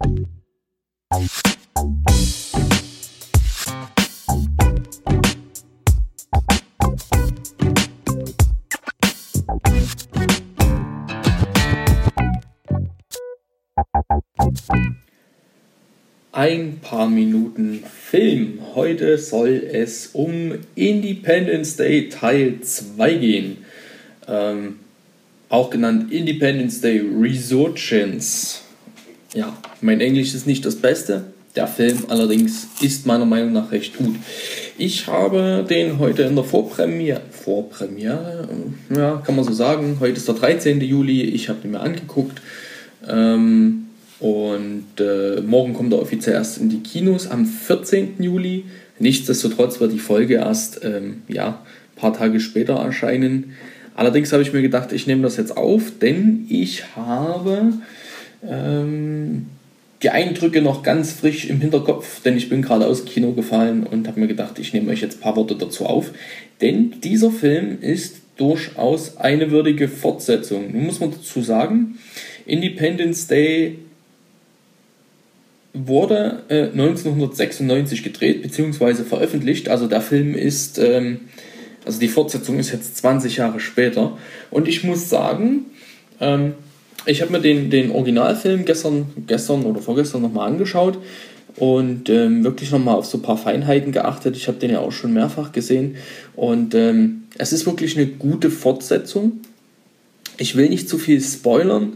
Ein paar Minuten Film. Heute soll es um Independence Day Teil 2 gehen. Auch genannt Independence Day Resurgence. Ja, mein Englisch ist nicht das Beste. Der Film allerdings ist meiner Meinung nach recht gut. Ich habe den heute in der Vorpremiere, ja, kann man so sagen. Heute ist der 13. Juli. Ich habe den mir angeguckt. Morgen kommt er offiziell erst in die Kinos am 14. Juli. Nichtsdestotrotz wird die Folge erst ein paar Tage später erscheinen. Allerdings habe ich mir gedacht, ich nehme das jetzt auf, denn ich habe die Eindrücke noch ganz frisch im Hinterkopf, denn ich bin gerade aus dem Kino gefallen und habe mir gedacht, ich nehme euch jetzt ein paar Worte dazu auf. Denn dieser Film ist durchaus eine würdige Fortsetzung. Nun muss man dazu sagen, Independence Day wurde 1996 gedreht bzw. veröffentlicht. Also der Film ist, also die Fortsetzung ist jetzt 20 Jahre später. Und ich muss sagen, ich habe mir den Originalfilm gestern oder vorgestern nochmal angeschaut und wirklich nochmal auf so ein paar Feinheiten geachtet. Ich habe den ja auch schon mehrfach gesehen und es ist wirklich eine gute Fortsetzung. Ich will nicht zu viel spoilern.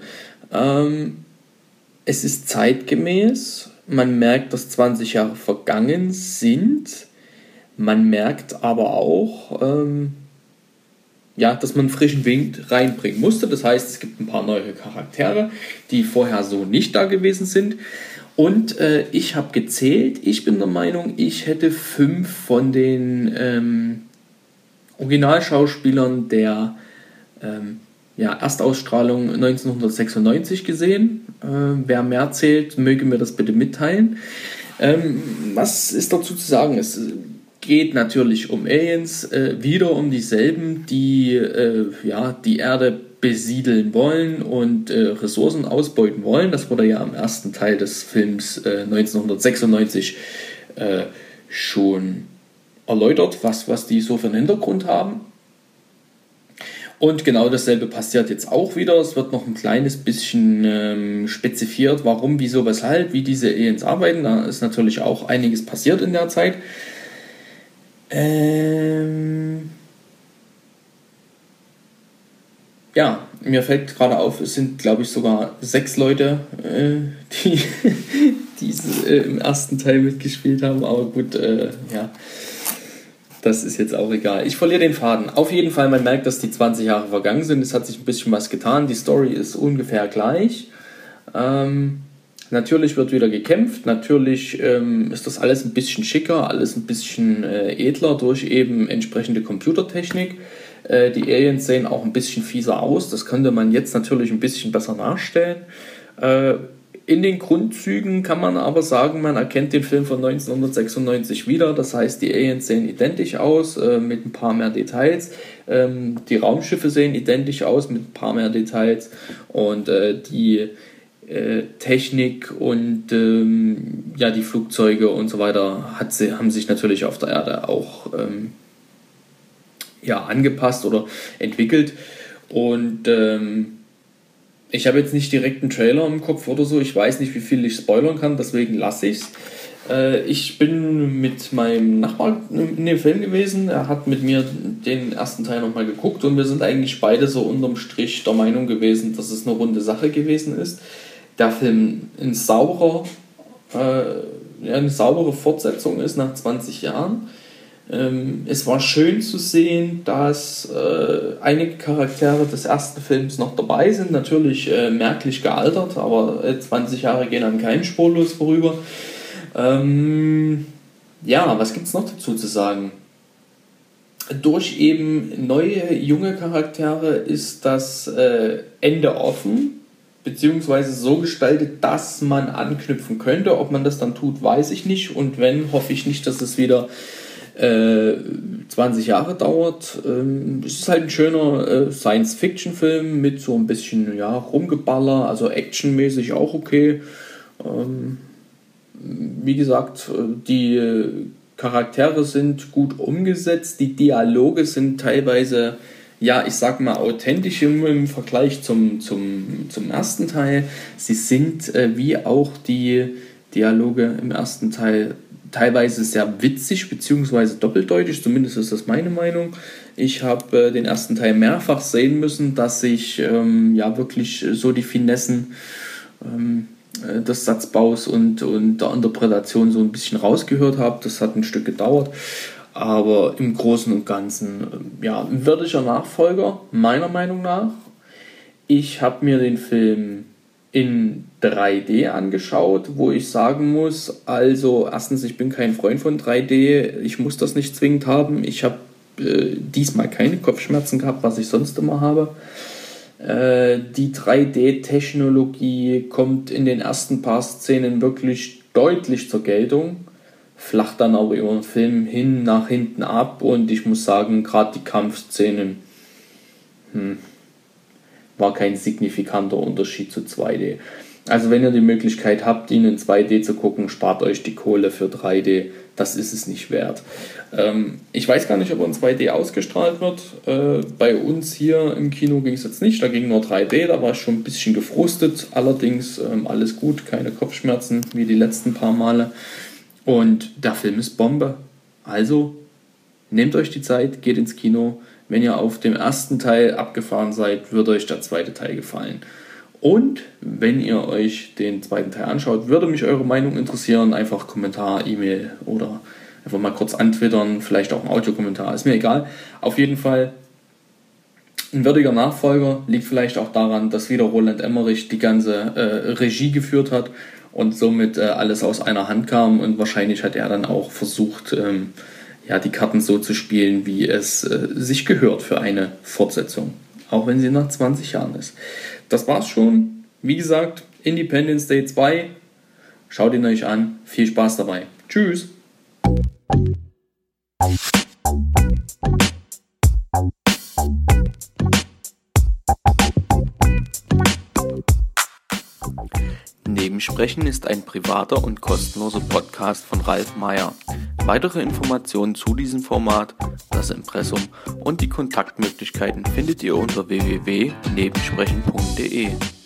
Es ist zeitgemäß. Man merkt, dass 20 Jahre vergangen sind. Man merkt aber auch, dass man frischen Wind reinbringen musste. Das heißt, es gibt ein paar neue Charaktere, die vorher so nicht da gewesen sind. Und ich habe gezählt, ich bin der Meinung, ich hätte 5 von den Originalschauspielern der Erstausstrahlung 1996 gesehen. Wer mehr zählt, möge mir das bitte mitteilen. Was ist dazu zu sagen? Es geht natürlich um Aliens, wieder um dieselben, die die Erde besiedeln wollen und Ressourcen ausbeuten wollen. Das wurde ja im ersten Teil des Films 1996 schon erläutert, was die so für einen Hintergrund haben. Und genau dasselbe passiert jetzt auch wieder. Es wird noch ein kleines bisschen spezifiziert, warum, wieso, weshalb, wie diese Aliens arbeiten. Da ist natürlich auch einiges passiert in der Zeit. Mir fällt gerade auf, es sind, glaube ich, sogar 6 Leute, die im ersten Teil mitgespielt haben. Aber gut, das ist jetzt auch egal. Ich verliere den Faden. Auf jeden Fall, man merkt, dass die 20 Jahre vergangen sind. Es hat sich ein bisschen was getan. Die Story ist ungefähr gleich. Natürlich wird wieder gekämpft. Natürlich ist das alles ein bisschen schicker, alles ein bisschen edler durch eben entsprechende Computertechnik. Die Aliens sehen auch ein bisschen fieser aus. Das könnte man jetzt natürlich ein bisschen besser nachstellen. In den Grundzügen kann man aber sagen, man erkennt den Film von 1996 wieder. Das heißt, die Aliens sehen identisch aus, mit ein paar mehr Details. Die Raumschiffe sehen identisch aus, mit ein paar mehr Details. Und die Technik und die Flugzeuge und so weiter haben sich natürlich auf der Erde auch angepasst oder entwickelt. Und ich habe jetzt nicht direkt einen Trailer im Kopf oder so. Ich weiß nicht, wie viel ich spoilern kann, deswegen lasse ich es. Ich bin mit meinem Nachbarn in dem Film gewesen. Er hat mit mir den ersten Teil nochmal geguckt und wir sind eigentlich beide so unterm Strich der Meinung gewesen, dass es eine runde Sache gewesen ist. Der Film eine saubere Fortsetzung ist nach 20 Jahren. Es war schön zu sehen, dass einige Charaktere des ersten Films noch dabei sind. Natürlich merklich gealtert, aber 20 Jahre gehen an keinem spurlos vorüber. Was gibt es noch dazu zu sagen? Durch eben neue, junge Charaktere ist das Ende offen, beziehungsweise so gestaltet, dass man anknüpfen könnte. Ob man das dann tut, weiß ich nicht. Und wenn, hoffe ich nicht, dass es wieder 20 Jahre dauert. Es ist halt ein schöner Science-Fiction-Film mit so ein bisschen Rumgeballer, also actionmäßig auch okay. Wie gesagt, die Charaktere sind gut umgesetzt, die Dialoge sind teilweise, ja, ich sag mal, authentisch im Vergleich zum ersten Teil. Sie sind, wie auch die Dialoge im ersten Teil, teilweise sehr witzig bzw. doppeldeutig, zumindest ist das meine Meinung. Ich habe den ersten Teil mehrfach sehen müssen, dass ich ja wirklich so die Finessen des Satzbaus und der Interpretation so ein bisschen rausgehört habe. Das hat ein Stück gedauert, aber im Großen und Ganzen ja, ein würdiger Nachfolger, meiner Meinung nach. Ich habe mir den Film in 3D angeschaut, wo ich sagen muss, also erstens, ich bin kein Freund von 3D, ich muss das nicht zwingend haben. Ich habe diesmal keine Kopfschmerzen gehabt, was ich sonst immer habe. Die 3D-Technologie kommt in den ersten paar Szenen wirklich deutlich zur Geltung, flacht dann aber über den Film nach hinten ab und ich muss sagen, gerade die Kampfszenen war kein signifikanter Unterschied zu 2D. Also wenn ihr die Möglichkeit habt, ihn in 2D zu gucken, spart euch die Kohle für 3D, das ist es nicht wert. Ich weiß gar nicht, ob er in 2D ausgestrahlt wird. Bei uns hier im Kino ging es jetzt nicht, da ging nur 3D, da war ich schon ein bisschen gefrustet. Allerdings alles gut, keine Kopfschmerzen wie die letzten paar Male. Und der Film ist Bombe. Also nehmt euch die Zeit, geht ins Kino. Wenn ihr auf dem ersten Teil abgefahren seid, wird euch der zweite Teil gefallen. Und wenn ihr euch den zweiten Teil anschaut, würde mich eure Meinung interessieren. Einfach Kommentar, E-Mail oder einfach mal kurz antwittern, vielleicht auch ein Audiokommentar, ist mir egal. Auf jeden Fall ein würdiger Nachfolger, liegt vielleicht auch daran, dass wieder Roland Emmerich die ganze Regie geführt hat und somit alles aus einer Hand kam und wahrscheinlich hat er dann auch versucht, die Karten so zu spielen, wie es sich gehört für eine Fortsetzung, auch wenn sie nach 20 Jahren ist. Das war's schon. Wie gesagt, Independence Day 2. Schaut ihn euch an. Viel Spaß dabei. Tschüss. Nebensprechen ist ein privater und kostenloser Podcast von Ralf Meyer. Weitere Informationen zu diesem Format, das Impressum und die Kontaktmöglichkeiten findet ihr unter www.nebensprechen.de.